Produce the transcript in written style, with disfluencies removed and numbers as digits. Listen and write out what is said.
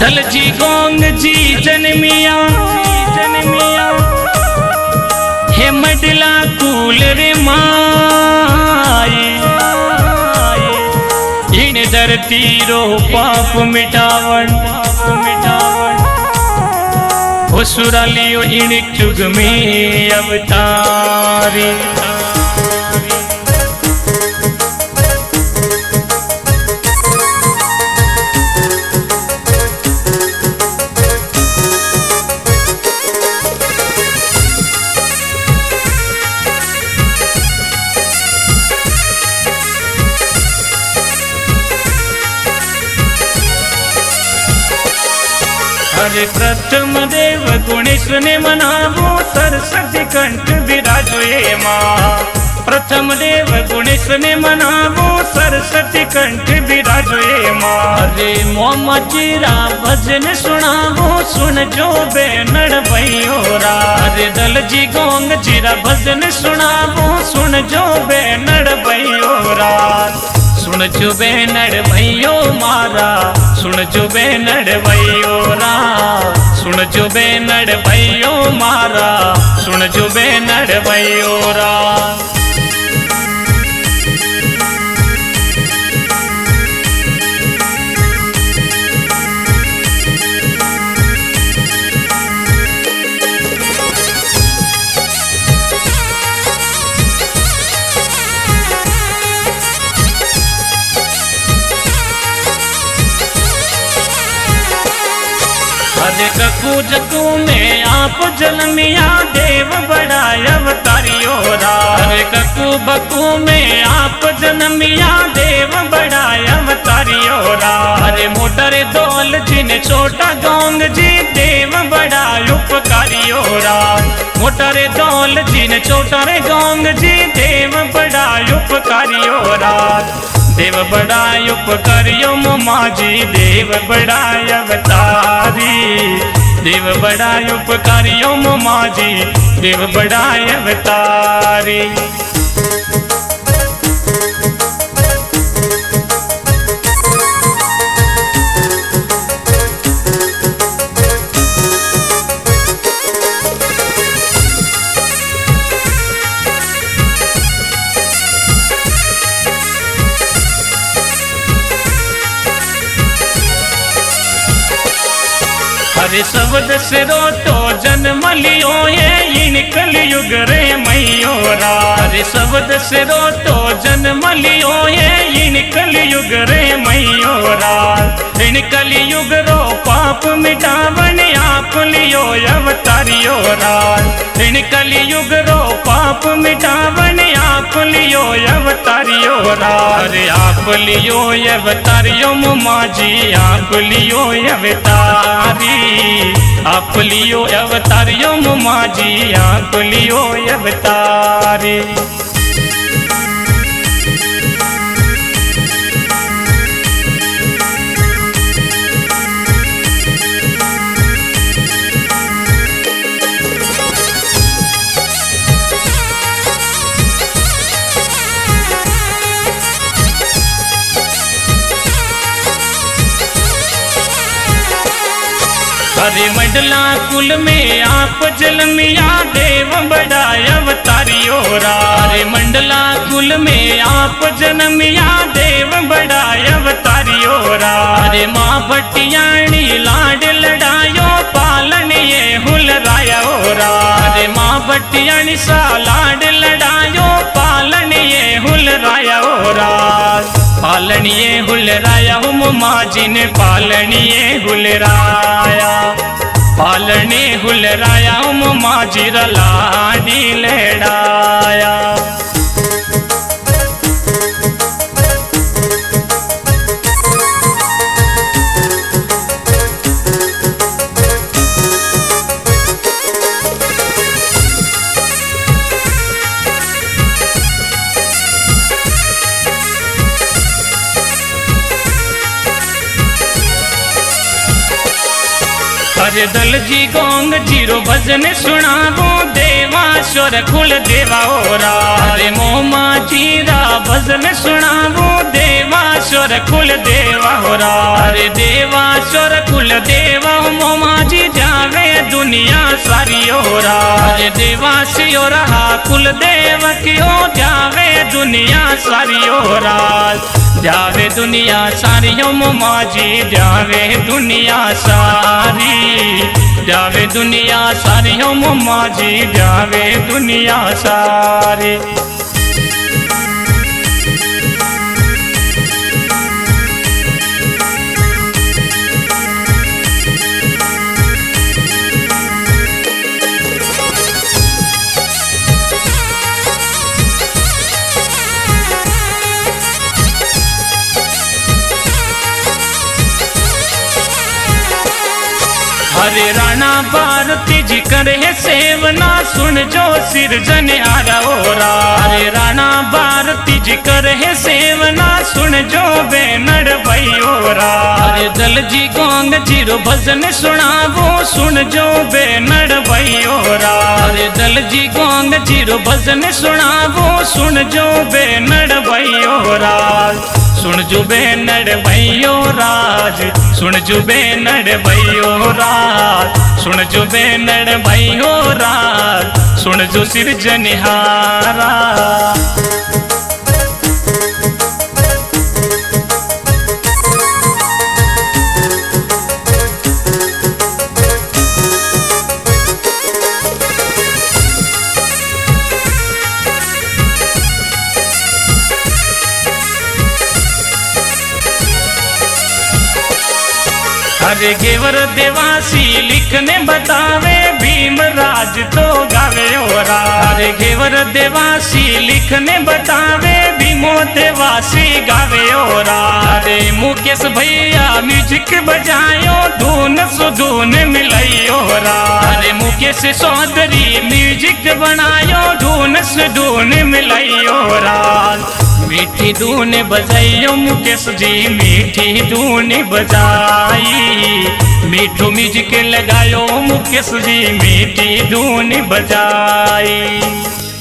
दलजी gong जी जनमिया हे मडला कूल रे माए इन धरती रो पाप मिटावन सुरालियो इन चुग में अवतारी। अरे प्रथम देव गुणेश ने मनावो सरस्वती कंठ विराजो ये माँ। प्रथम देव गुणेश ने मनावो सरस्वती कंठ विराजो ये माँ। अरे मोहम्मद जीरा भजन सुनावो सुन जो बेनड़ भैयोरा। अरे दलजी गोंग जीरा भजन सुनावो सुन जो बेनड़ भैयोरा। सुन जो बेनड़ भैयो मारा सुन जो बेनड़ भैयो रा। सुन जो बेनड़ भैयो मारा सुन जो बेनड़ भैयो रा। अरे ककू जकू में आप जन्मिया देव बड़ा अवतारियो रा। अरे ककू बकू में आप जन्मिया देव बड़ा अवतारियो रा। अरे मोटर दौल जिन छोटा गोंग जी देव बड़ा उपकारियो रा। मोटर दौल जिन छोटा गोंग जी देव बड़ा उपकारियो रा। देव बड़ा उपकारियो मोमा जी देव बड़ा अवतारी। देव बड़ा उपकारियो मोमा जी देव बड़ा अवतारी। अरे शब्द से रो तो जन्म लियो ये इन कलयुग रे मैयोरा। अरे शब्द से रो तो जन्म लियो ये इन कलयुग रे मैयोरा। इन कलयुग रो पाप मिटावन आप लियो अवतारियो रा। इन कलयुग रो पाप मिटावन आप लियो अवतारियो रा। अरे आप लियो अवतारियो मुमा जी आप लियो अवतारी। आप लियो अवतारियो मुमा जी आप लियो अवतारी। अरे मंडला कुल में आप जन्मिया देव बड़ा अवतारियो रा। अरे मंडला कुल में आप जन्मिया देव बड़ा अवतारियो रा। अरे माँ भटियाणी लाड लड़ायो पालन ये हुलरायो रा। अरे माँ भटियाणी सा लाड लड़ायो पालन ये हुलरायो रा। पालनिए हुलराया मुमा जी ने पालनिए हुलराया। पालने हुलराया मुमा जी लाडी लड़ाया। अरे दल जी गोंग जीरो भजन सुनावो देवा स्वर कुल देवा ओरा। अरे मोमा जीरा भजन सुनावो देवा स्वर कुल देवा ओरा। अरे देवा स्वर कुल देवा मोमा जी जावे दुनिया सारी ओरा। अरे देवा से ओरा कुल देव क्यों जावे दुनिया सारी ओरा। जावे दुनिया सारी मोमा जी जावे दुनिया सारी। जावे दुनिया सारी मोमा जी जावे दुनिया सारी। हरे राणा भारती जी करे सेवना सुन जो सिरजन आरा ओरा। हरे राणा भारती जी करे सेवना सुन जो बेनड़ भई ओरा। हरे दल जी गोंग जीरो भजन सुनावो सुन जो बेनड़ भई ओरा। हरे दल जी गोंग जीरो भजन सुनावो सुन जो बेनड़ भई ओरा। सुन जो बेनड़ भैयो राज सुन जो बेनड़ भैयो राज सुन जो बेनड़ भैयो राज सुन जो सिरजनहारा। अरे गेवर देवासी लिखने बतावे भीम राज तो गावे ओरा। अरे गेवर देवासी लिखने बतावे भीमो देवासी गावे ओरा। अरे मुकेश भैया म्यूजिक बजायो धून सुधून मिलाई ओरा। अरे मुकेश चौधरी म्यूजिक बनायो धून सुधून मिलाई ओरा। मीठी धून बजाइयो मुकेश जी मीठी धून बजाई। मीठू म्यूजिक लगायो मुकेश जी मीठी धून बजाई।